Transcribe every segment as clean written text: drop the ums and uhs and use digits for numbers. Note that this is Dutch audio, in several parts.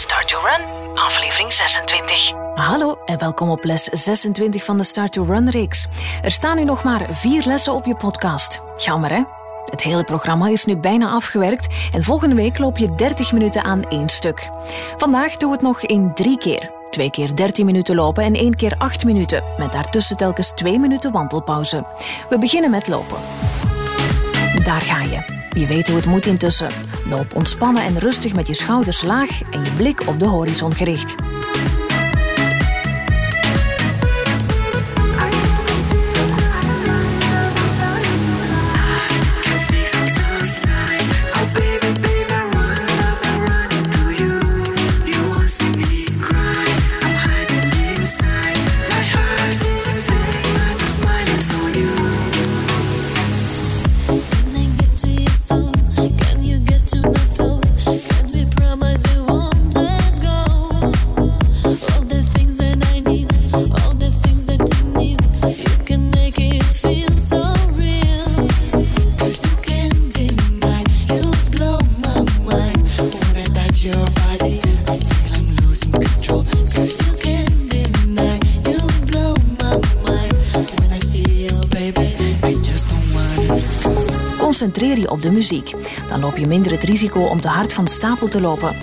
Start to Run, aflevering 26. Hallo en welkom op les 26 van de Start to Run-reeks. Er staan nu nog maar 4 lessen op je podcast. Jammer, hè? Het hele programma is nu bijna afgewerkt en volgende week loop je 30 minuten aan 1 stuk. Vandaag doen we het nog in 3 keer. 2 keer 13 minuten lopen en 1 keer 8 minuten. Met daartussen telkens 2 minuten wandelpauze. We beginnen met lopen. Daar ga je. Je weet hoe het moet intussen. Loop ontspannen en rustig met je schouders laag en je blik op de horizon gericht. Concentreer je op de muziek. Dan loop je minder het risico om te hard van stapel te lopen.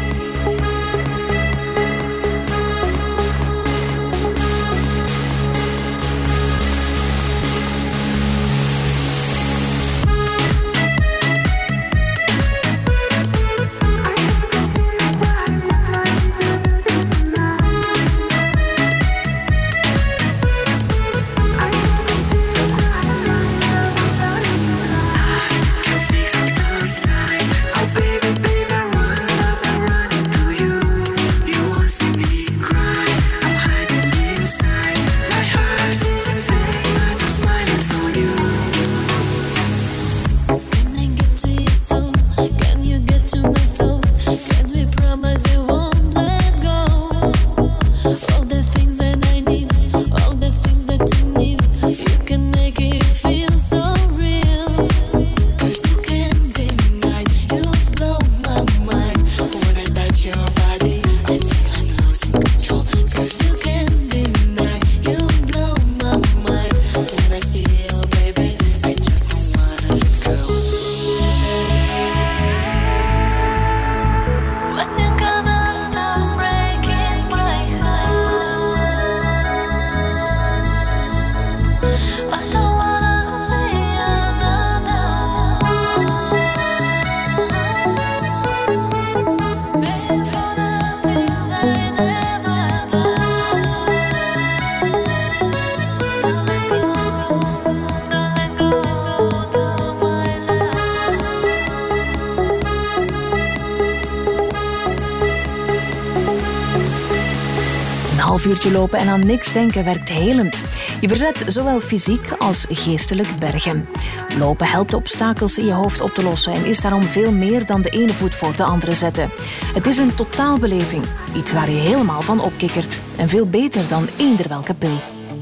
Een half uurtje lopen en aan niks denken werkt helend. Je verzet zowel fysiek als geestelijk bergen. Lopen helpt de obstakels in je hoofd op te lossen en is daarom veel meer dan de ene voet voor de andere zetten. Het is een totaalbeleving, iets waar je helemaal van opkikkert. En veel beter dan eender welke pil.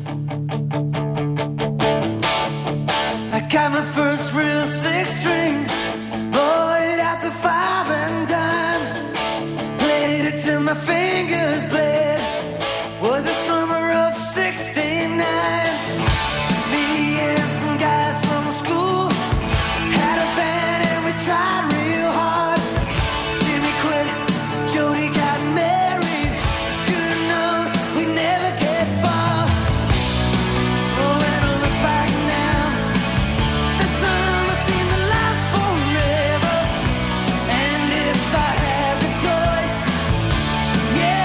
I got my first real 6-string, bought it at the 5 and dime, played it till my fingers bled. Was the summer of 69. Me and some guys from school had a band and we tried real hard. Jimmy quit, Jody got married. Should've known we'd never get far. Oh, when I look back now, the summer seemed to last forever. And if I had the choice, yeah,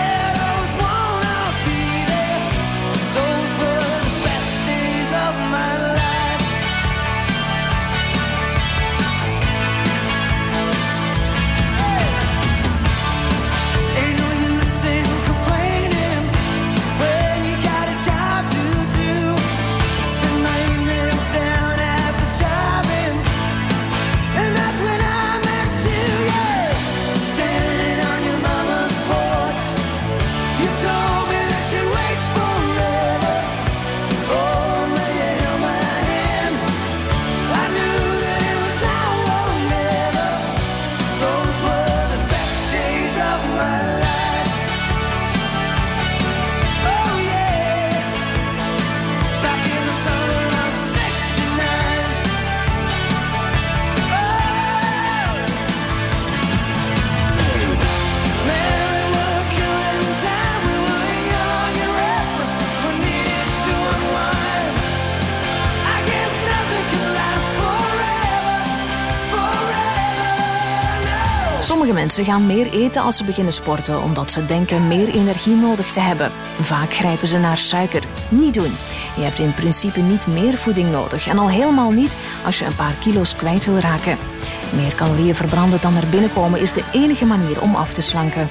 mensen gaan meer eten als ze beginnen sporten, omdat ze denken meer energie nodig te hebben. Vaak grijpen ze naar suiker. Niet doen. Je hebt in principe niet meer voeding nodig en al helemaal niet als je een paar kilo's kwijt wil raken. Meer calorieën verbranden dan er binnenkomen is de enige manier om af te slanken.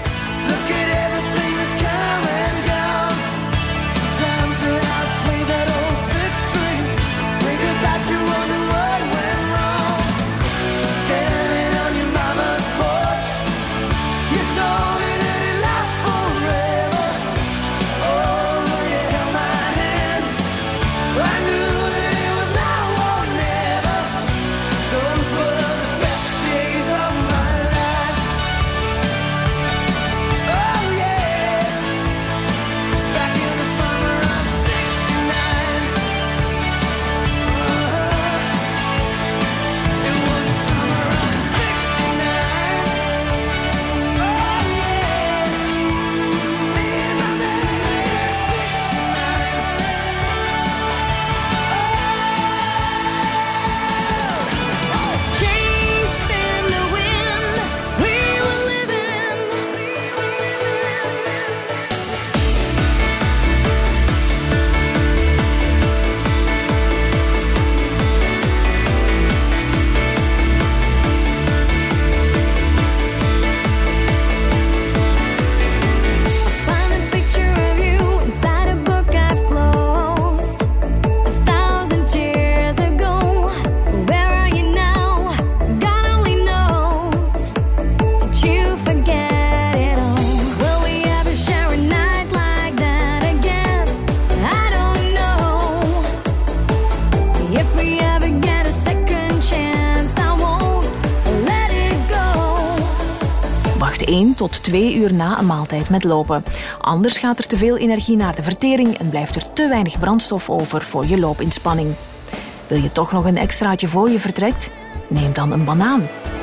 Wacht 1 tot 2 uur na een maaltijd met lopen. Anders gaat er te veel energie naar de vertering en blijft er te weinig brandstof over voor je loopinspanning. Wil je toch nog een extraatje voor je vertrekt? Neem dan een banaan.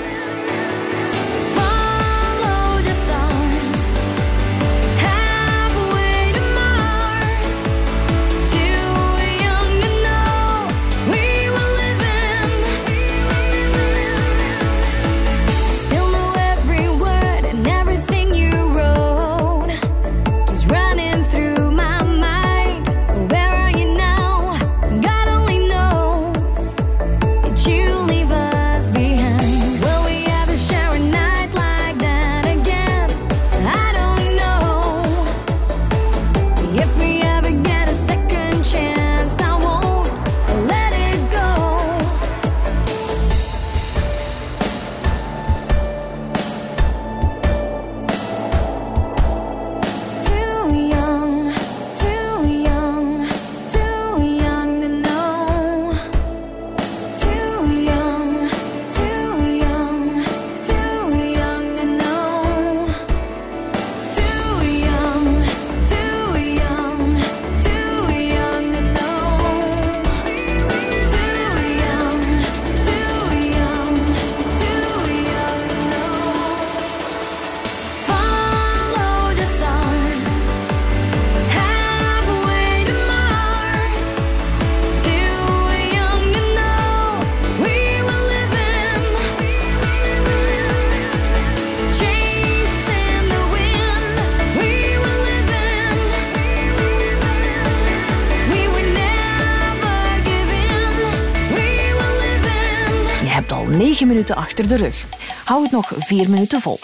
Je hebt al 9 minuten achter de rug. Hou het nog 4 minuten vol.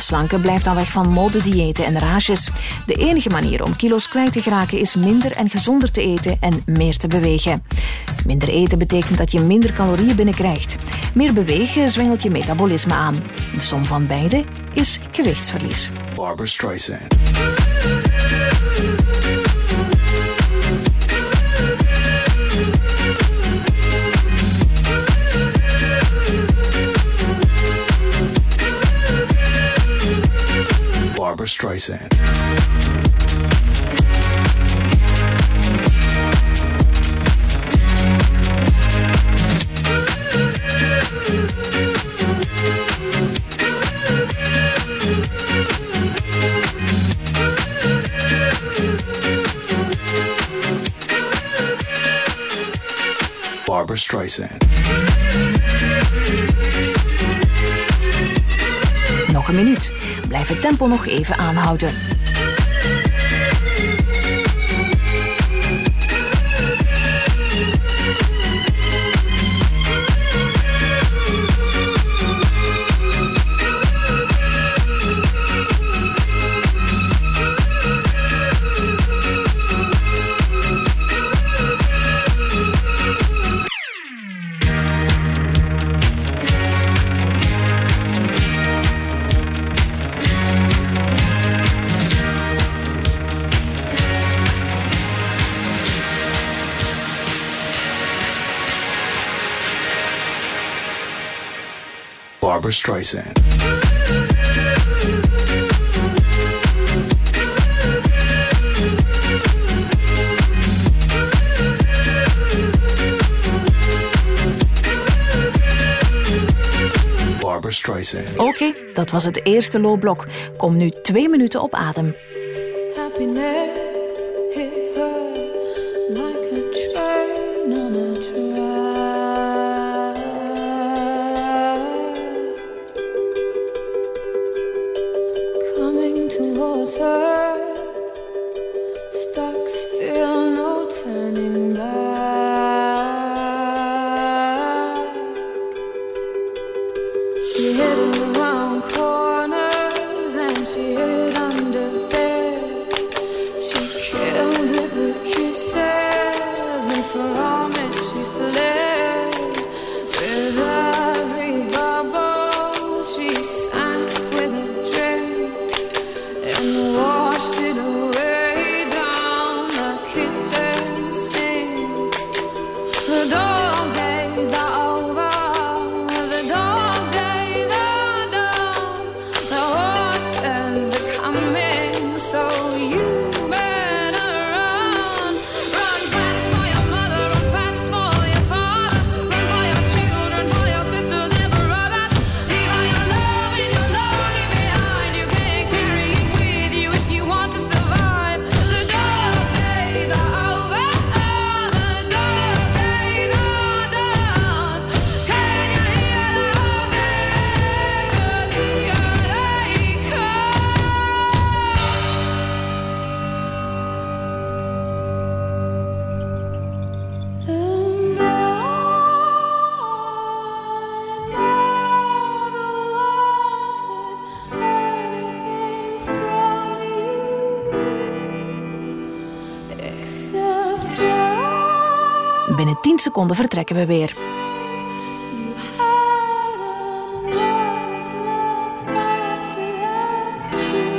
Afslanken blijft dan weg van modediëten en rages. De enige manier om kilo's kwijt te geraken is minder en gezonder te eten en meer te bewegen. Minder eten betekent dat je minder calorieën binnenkrijgt. Meer bewegen zwengelt je metabolisme aan. De som van beide is gewichtsverlies. Barbra Streisand. Barbra Streisand. Barbra Streisand. Nog een minuut. Blijf het tempo nog even aanhouden. Barbra Streisand. Barbra Streisand. Oké, dat was het eerste loopblok. Kom nu 2 minuten op adem. Happiness hit her like a train on a track. Coming towards her, stuck still, no turning back. She hid around corners and she hid under beds. She killed it with kisses and from it she fled. With every bubble she sank with a drink and washed it away down the kitchen sink. The dog days are over, the dog days are done. The horses are coming, so you better run. Run fast for your mother, run fast for your father, run for your children, for your sisters and brothers. Leave all your love and your longing behind. You can't carry it with you if you want to survive. The dog days are over, the dog days are done. Can you hear the horses? 'Cause here they come. And I never wanted anything from you except time. Binnen 10 seconden vertrekken we weer. You had and what was left after that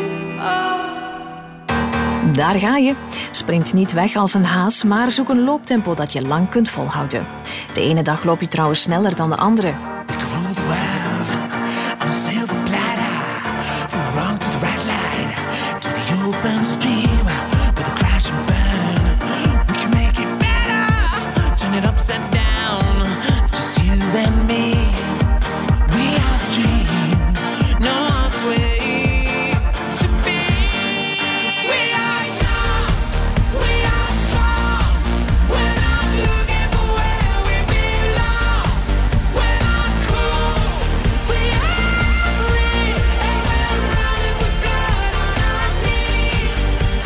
too. Daar ga je. Sprint niet weg als een haas, maar zoek een looptempo dat je lang kunt volhouden. De ene dag loop je trouwens sneller dan de andere. We can rule the world on a silver platter. From the wrong to the right line, to the open stream with a crash and burn. We can make it better, turn it upside down. Just you and me. We have a dream, no other way to be. We are young, we are strong. We're not looking for where we belong. We're not cool, we are free, and we're running with blood on our knees.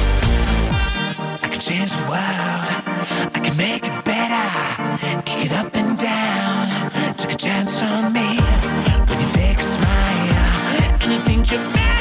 I can change the world, I can make it better, kick it up and down. Take a chance on me with your fake smile, and you think you're better.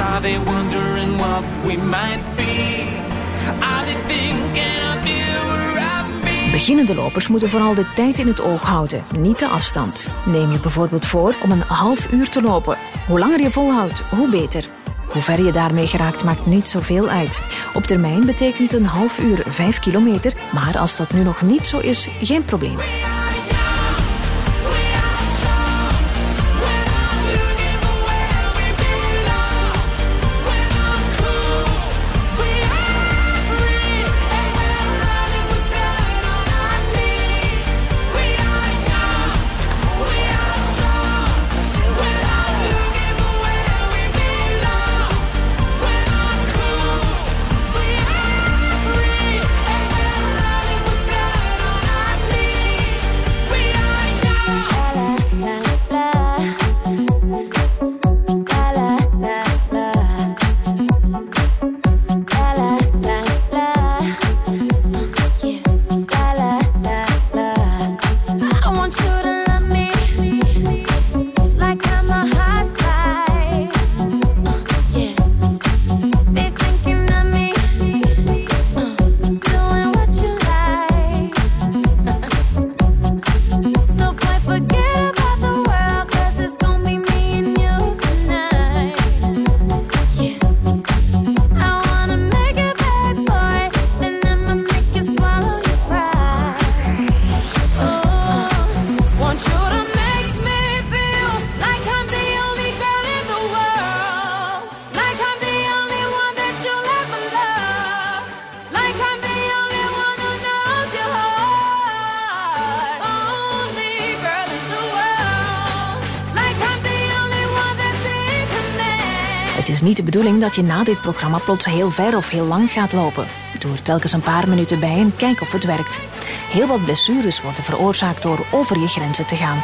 Are they wondering what we might be? Are they thinking of you or of me? Beginnende lopers moeten vooral de tijd in het oog houden, niet de afstand. Neem je bijvoorbeeld voor om een half uur te lopen. Hoe langer je volhoudt, hoe beter. Hoe ver je daarmee geraakt maakt niet zoveel uit. Op termijn betekent een half uur 5 kilometer, maar als dat nu nog niet zo is, geen probleem. Het is niet de bedoeling dat je na dit programma plots heel ver of heel lang gaat lopen. Doe er telkens een paar minuten bij en kijk of het werkt. Heel wat blessures worden veroorzaakt door over je grenzen te gaan.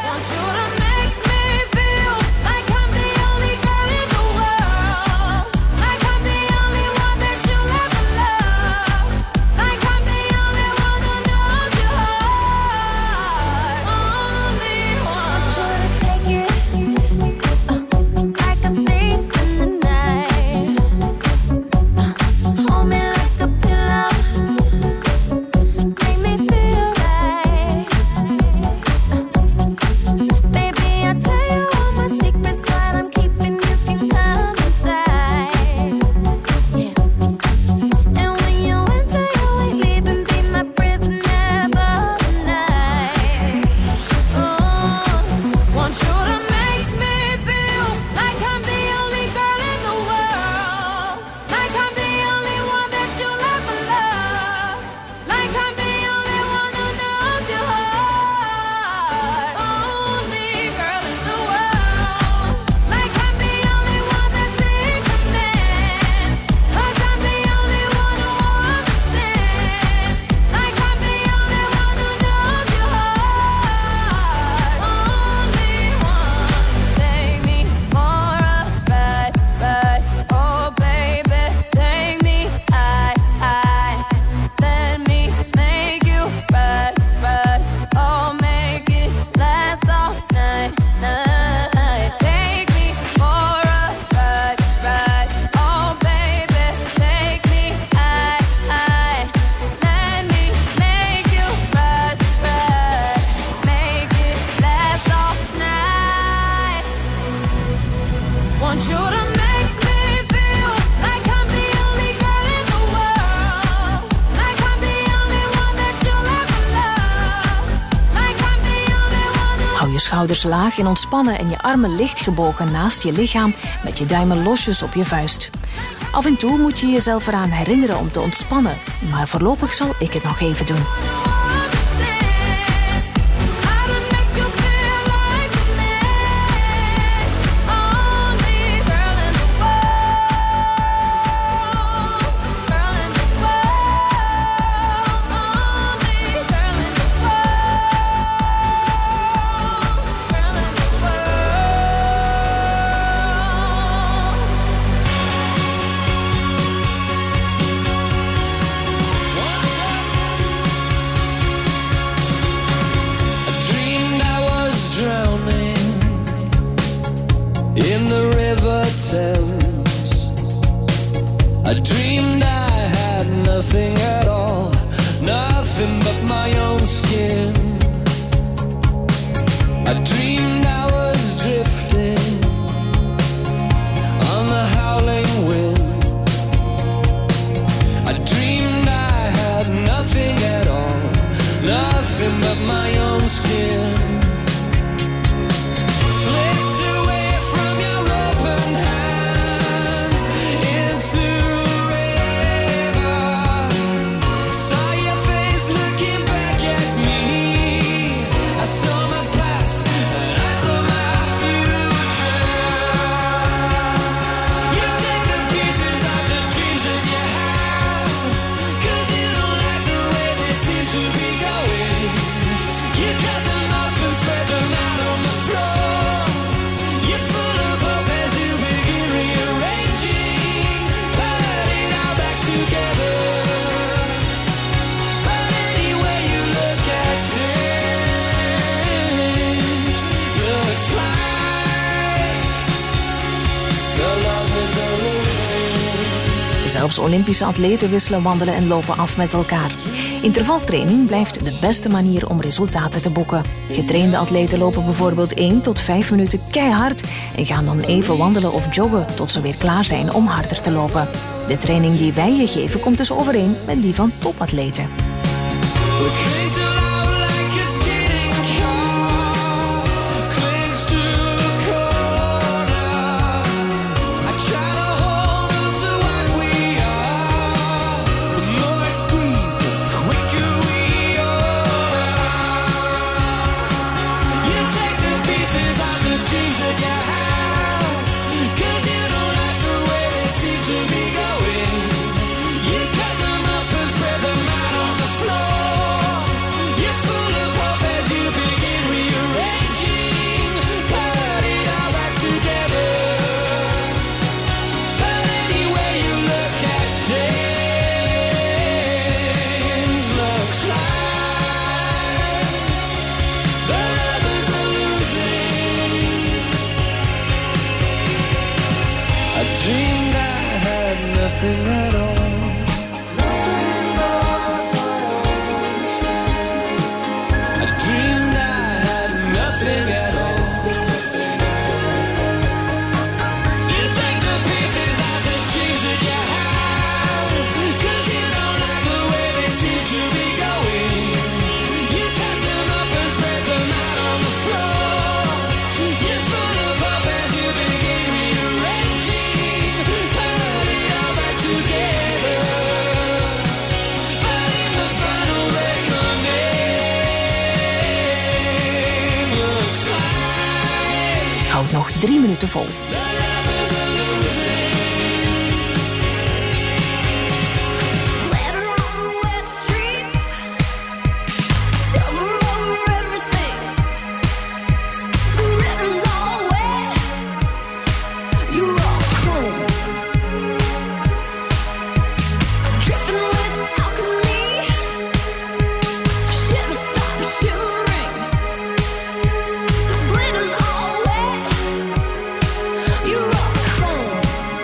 Schouders laag en ontspannen en je armen licht gebogen naast je lichaam met je duimen losjes op je vuist. Af en toe moet je jezelf eraan herinneren om te ontspannen, maar voorlopig zal ik het nog even doen. I dreamed I had nothing at all, nothing but my own skin. I dreamed I was drifting on the howling wind. I dreamed I had nothing at all, nothing but my own skin. Slipped away from your open hands into river. Saw your face looking back at me. I saw my past and I saw my future. You take the pieces of the dreams that you have, 'cause you don't like the way they seem to be going. You cut them up and spread them out on the floor. You're full of hope as you begin rearranging, put it all back together. But any way you look at things, looks like the love is a losing. Zelfs Olympische atleten wisselen wandelen en lopen af met elkaar. Intervaltraining blijft de beste manier om resultaten te boeken. Getrainde atleten lopen bijvoorbeeld 1 tot 5 minuten keihard en gaan dan even wandelen of joggen tot ze weer klaar zijn om harder te lopen. De training die wij je geven komt dus overeen met die van topatleten. We cling to love like a skidding car, clings to a corner. I try to hold on to what we are. The more I squeeze, the quicker we are. You take the pieces of the dreams that you have, 'cause you don't like the way they seem to be going. You cut them up and spread them out on the floor. You're full of hope as you begin rearranging, put it all back together. But any way you look at things, looks like the lovers are losing. I dreamed I had nothing at all. I dreamed I had nothing at all. You take the pieces of the dreams that you have, 'cause you don't like the way they seem to be going. You cut them up and spread them out on the floor. You're full of hope as you begin rearranging, put it all back together. But in the final reckoning, looks like Houd nog 3 minuten vol. the lovers are losing. Letter on the wet streets, silver over everything. The river's all wet, you're all chrome, dripping with alchemy. Shiver stop shivering. The glitter's all wet, you're all chrome.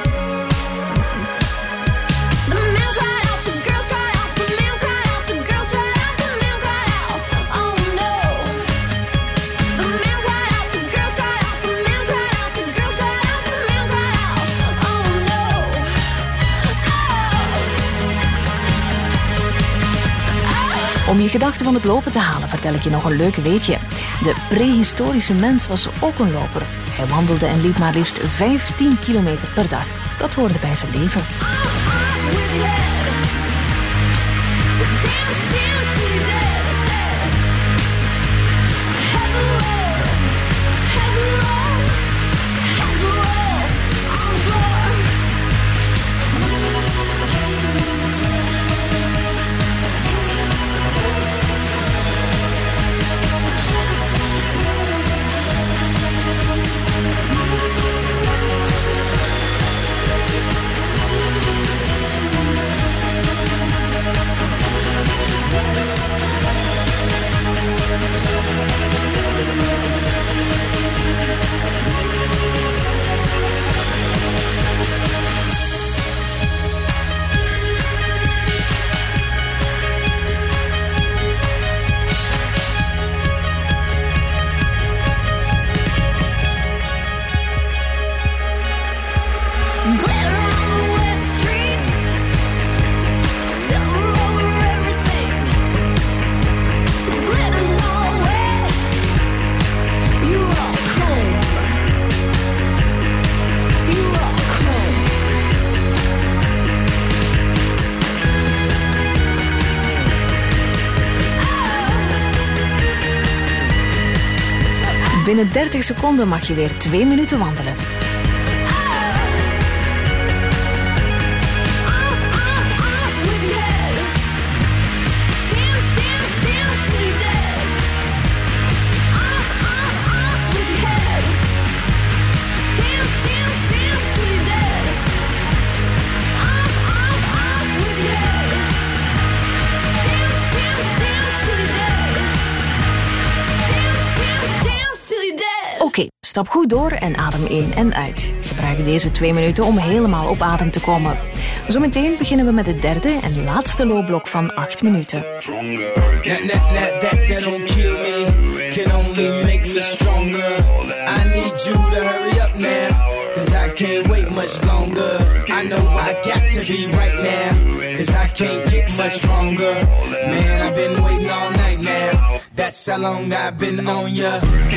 The man cried out, the girls cried out, the man cried out, the girls cried out, the man cried out. Oh no. The man cried out, the girls cried out, the man cried out, the girls cried out, the man cried out. Oh no. Om je gedachten van het lopen te halen vertel ik je nog een leuk weetje. De prehistorische mens was ook een loper. Hij wandelde en liep maar liefst 15 kilometer per dag. Dat hoorde bij zijn leven. With your head. Dance, dance till you're dead. Head to roll, head to roll, head to roll on the floor. Binnen 30 seconden mag je weer 2 minuten wandelen. Oké, stap goed door en adem in en uit. Gebruik deze 2 minuten om helemaal op adem te komen. Zometeen beginnen we met het derde en laatste loopblok van 8 minuten. That don't kill me, can only make me stronger. I need you to hurry up now, cause I can't wait much longer. I know I got to be right now, cause I can't get much stronger. Man, I've been waiting all night now, that's how long I've been on ya.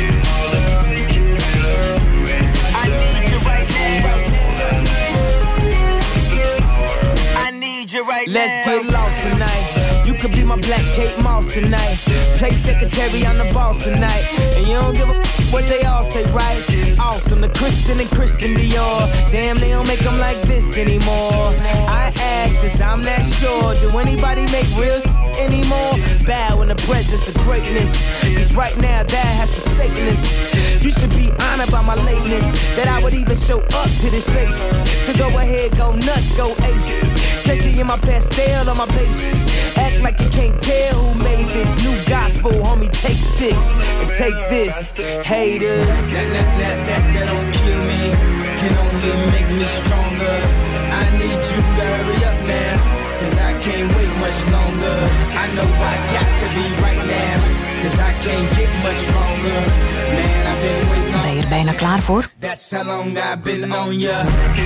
Let's get lost tonight. You could be my black Kate Moss tonight. Play secretary, I'm the boss tonight. And you don't give a what they all say, right? Awesome, the Christian and Christian Dior. Damn, they don't make them like this anymore. I ask, cause I'm not sure. Do anybody make real anymore? Bow in the presence of greatness, cause right now that has forsaken us. You should be honored by my lateness, that I would even show up to this place. So go ahead, go nuts, go ape. Especially in my pastel on my page. Act like you can't tell who made this new gospel, homie. Take 6 and take this, haters. That don't kill me, can only make me stronger. I need you to hurry up now, cause I can't wait much longer. I know I got to be right now, cause I can't get much stronger. Man, I've been waiting on. Ben je er bijna klaar voor? That's how long I've been on ya.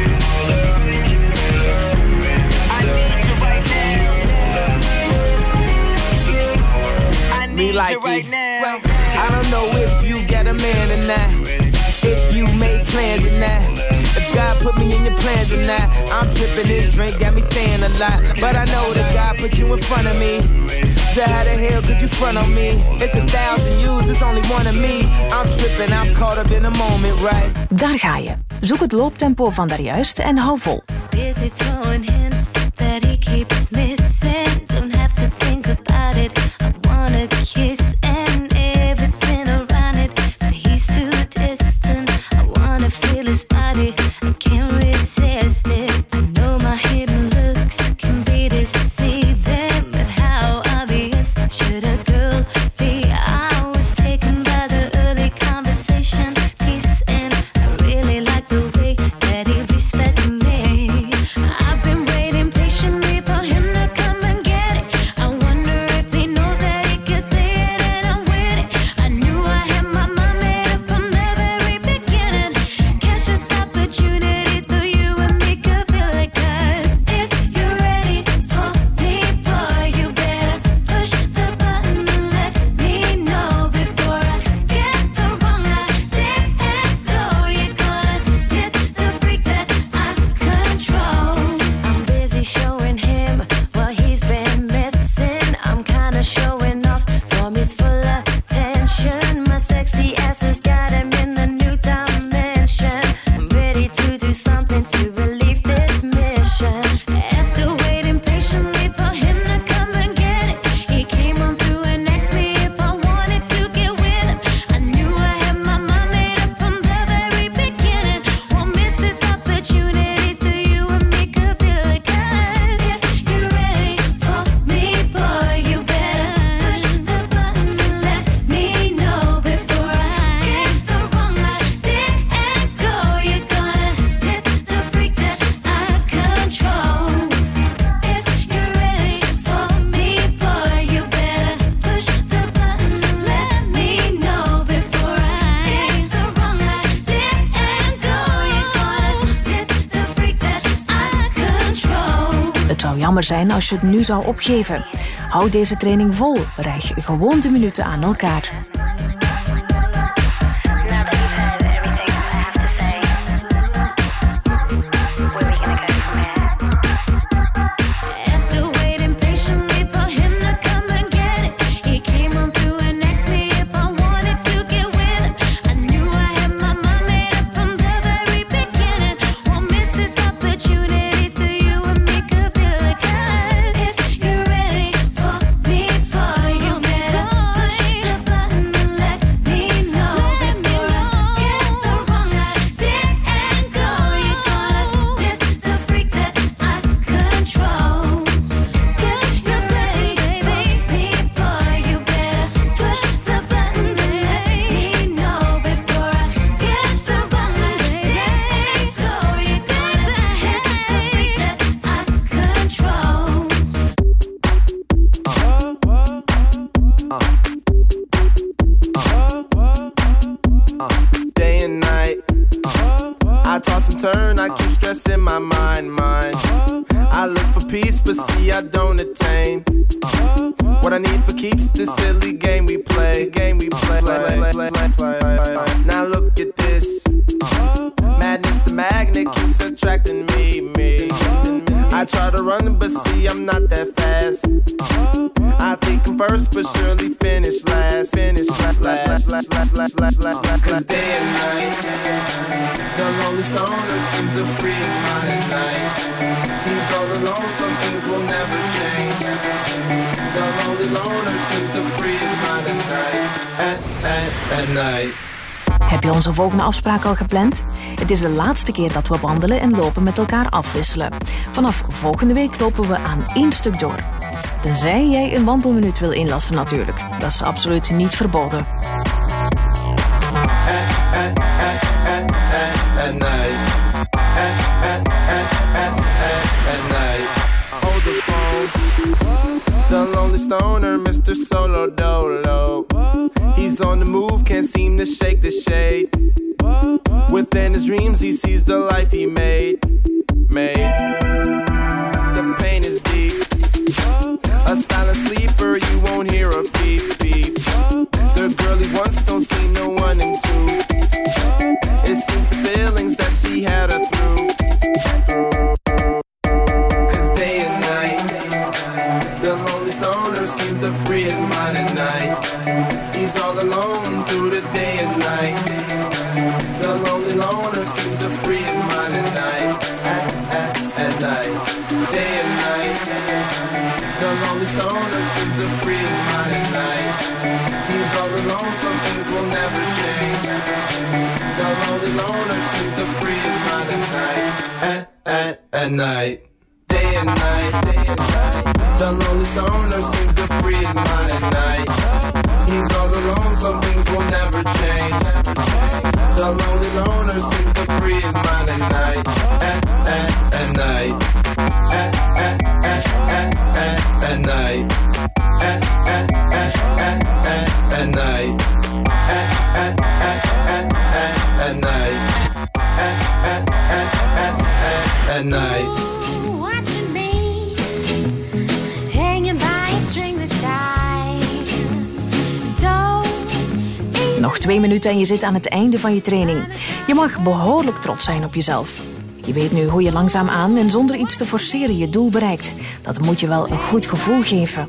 Me like right now. I don't know if you got a man or not, if you made plans or not, if God put me in your plans or not. I'm tripping, this drink got me saying a lot, but I know that God put you in front of me. So how the hell could you front on me? It's 1,000 yous, it's only one of me. I'm tripping, I'm caught up in the moment, right? Daar ga je. Zoek het looptempo van daarjuist en hou vol. Busy throwing hints that he keeps missing. Don't have to think about it. I wanna kiss and everything around it, but he's too distant. I wanna feel his body, I can't resist it. I know my hidden looks can be deceiving, but how obvious should a girl be? I was taken by the early conversation piece, and I really like the way that he respected me. I've been waiting patiently for him to come and get it. I wonder if he knows that he can say it and I'm with it. I knew I had my mind made up from the very beginning. Catch this opportunity so you and me could feel it. Cause if you're ready for me, boy, you better push the button and let me know before I get the wrong idea and go. You're gonna miss the freak that I control. I'm busy showing him what he's been missing. I'm kinda showing off from his full attention. My sexy ass has got him in the new dimension. I'm ready to do something to relieve this mission. After waiting patiently for him to come and get it, he came on through and asked me if I wanted to get with him. I knew I had my mind made up from the very beginning. Won't miss this opportunity so you and me could feel it. Cause if you're ready for me, boy, you better push the button and let me know before I get the wrong idea and go. You're gonna miss the freak that I control. If you're ready for me, boy, you better push the button and let me know before I get the wrong idea and go. You're gonna miss the freak that I control. Het zou jammer zijn als je het nu zou opgeven. Houd deze training vol. Rijg gewoon de minuten aan elkaar. After waiting patiently for him to come and get it, he came on through and asked me if I wanted to get with him. I but see I don't attain what I need for keeps the silly game we play. Now look at this. Madness, the magnet keeps attracting me. I try to run, but see I'm not that fast. I think I'm first, but surely finish last. Cause day and night, the lonely stoner seems to free his mind at night. He's all alone, some things will never change. The lonely loner seems to free his mind at night. At night. Heb je onze volgende afspraak al gepland? Het is de laatste keer dat we wandelen en lopen met elkaar afwisselen. Vanaf volgende week lopen we aan 1 stuk door. Tenzij jij een wandelminuut wil inlassen natuurlijk. Dat is absoluut niet verboden. At night. Hold the phone. The lonely stoner, Mr. Solo Dolo. He's on the move, can't seem to shake the shade. Within his dreams, he sees the life he made. The pain is deep. A silent sleeper, you won't hear a beep, beep. The girl he wants don't see no one in two. It seems the feelings that she had her through. Cause day and night, the lonely stoner seems to free his mind at night. He's all alone through the day and night. The lonely loner seems to free his mind at night. At night, day and night. The lonely stoner seems to free his mind at night. He's all alone, some things will never change. The lonely loner seems to free his mind at night. At night, day and night. The lonely stoner seems to free his mind at night. He's all alone, some things will never change. The lonely loner seems to free his mind at night. At night. At night. At night. At night. At night. Watching me hanging by a string this time. Nog 2 minuten en je zit aan het einde van je training. Je mag behoorlijk trots zijn op jezelf. Je weet nu hoe je langzaamaan en zonder iets te forceren je doel bereikt. Dat moet je wel een goed gevoel geven.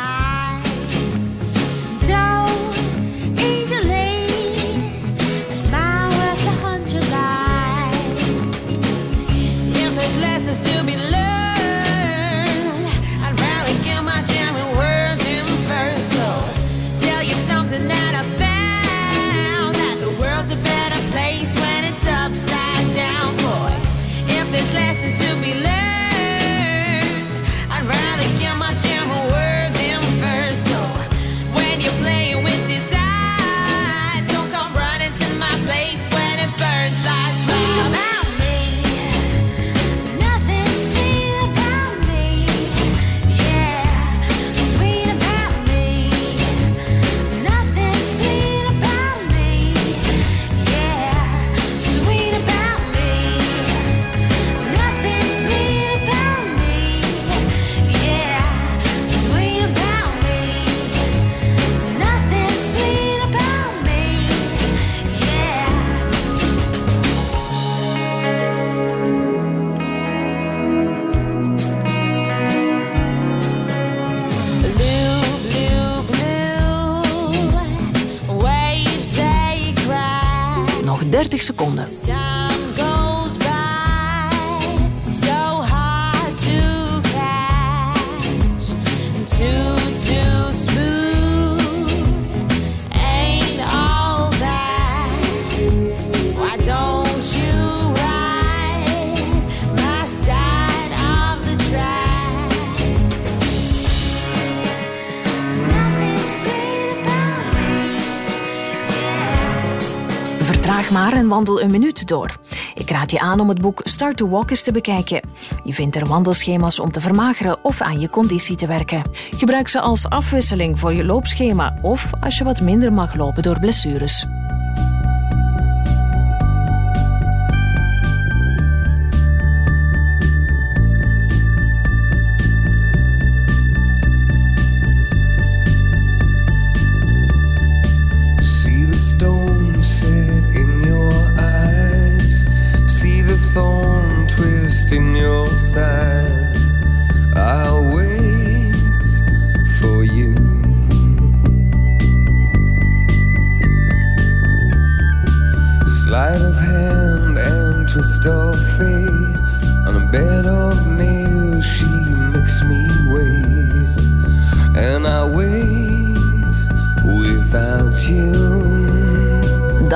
Nog 30 seconden. Vertraag maar en wandel een minuut door. Ik raad je aan om het boek Start to Walk eens te bekijken. Je vindt er wandelschema's om te vermageren of aan je conditie te werken. Gebruik ze als afwisseling voor je loopschema of als je wat minder mag lopen door blessures.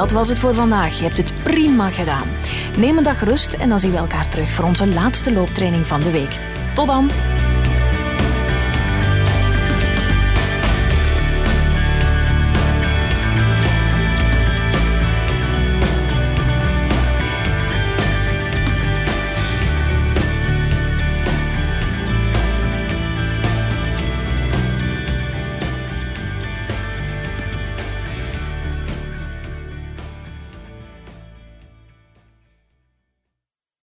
Dat was het voor vandaag. Je hebt het prima gedaan. Neem een dag rust en dan zien we elkaar terug voor onze laatste looptraining van de week. Tot dan!